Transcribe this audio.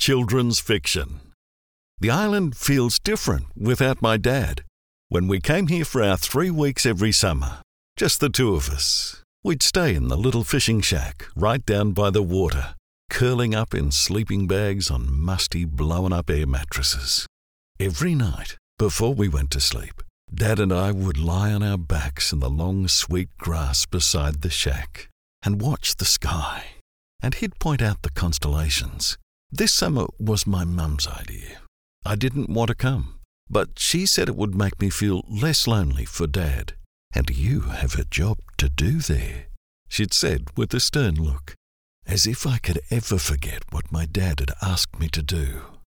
children's fiction. The island feels different without my dad. When we came here for our 3 weeks every summer, just the two of us, we'd stay in the little fishing shack right down by the water, curling up in sleeping bags on musty, blown-up air mattresses. Every night, before we went to sleep, Dad and I would lie on our backs in the long, sweet grass beside the shack and watch the sky. And he'd point out the constellations. This summer was my mum's idea. I didn't want to come, but she said it would make me feel less lonely for Dad. And you have a job to do there, she'd said with a stern look, as if I could ever forget what my dad had asked me to do.